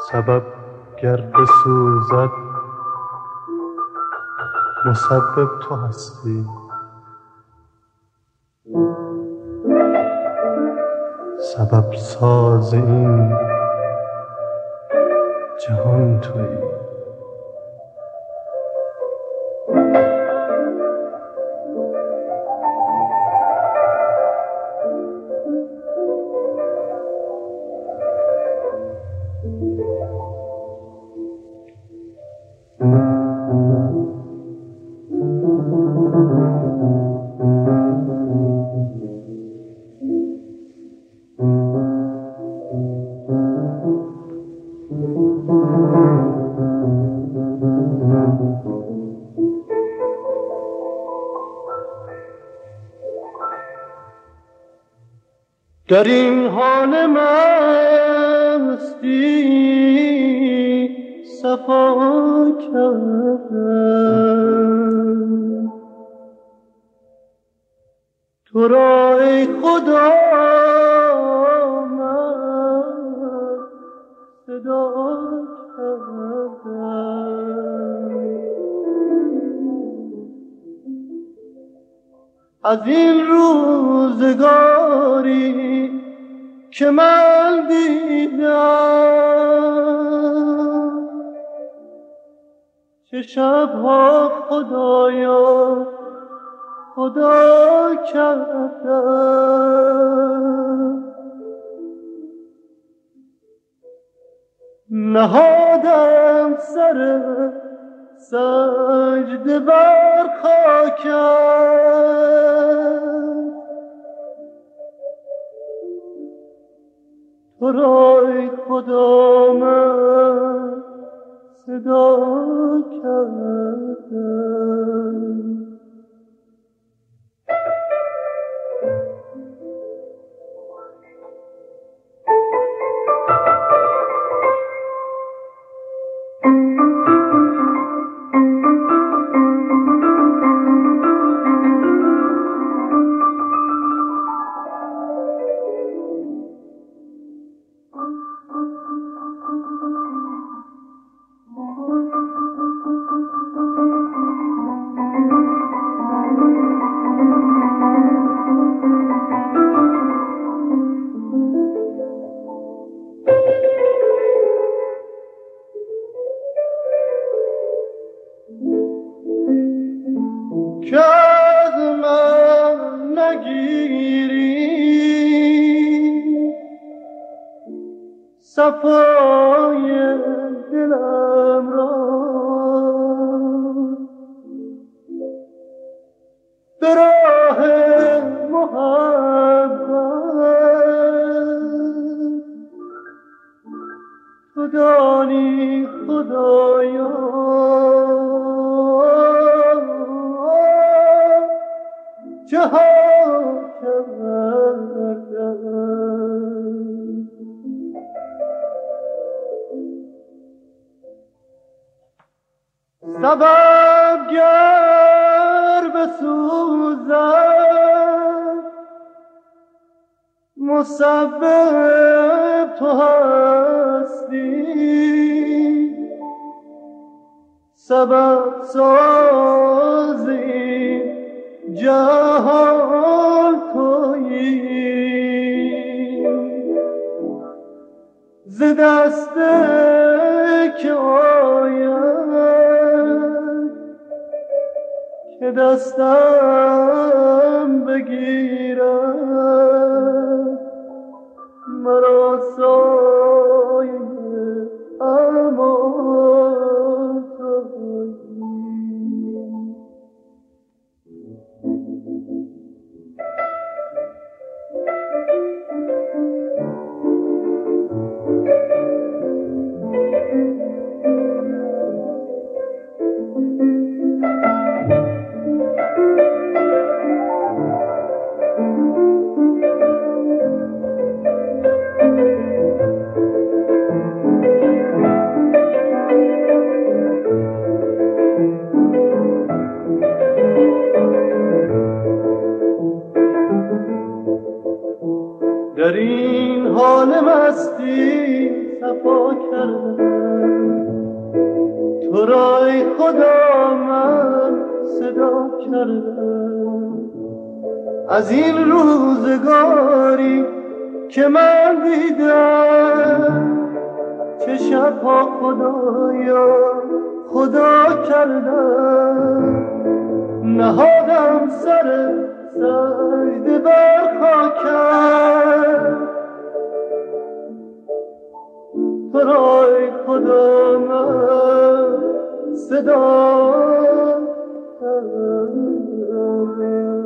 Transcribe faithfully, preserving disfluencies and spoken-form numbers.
سبب گر بسوزد مسبب تو هستی. سبب ساز این جهان تویی. در این حال مستی صفا کردم تو را ای خدا من صدا کردم. از این روزگاری که من دیدم چه شبها خدایا خدا کردم. نهادم سر سجده بر خاکم تو را ای خدا من صدا کردم. که از من نگیری صفای دلم را به راه محبت تو دانی خدایا جهان کردم. سبب گر بسوزد مسبب تو هستی. سبب سازی جهان تویی. ز دست که آید که دستم بگیرد مرا سایه امان تویی. در این حال مستی صفا کردم، تو را ای خدا من صدا کردم. از این روزگاری که من دیدم، چه شبها خدایا خدا کردم. نهادم سر سجده بر خاکم، تو را ای خدا من صدا کردم.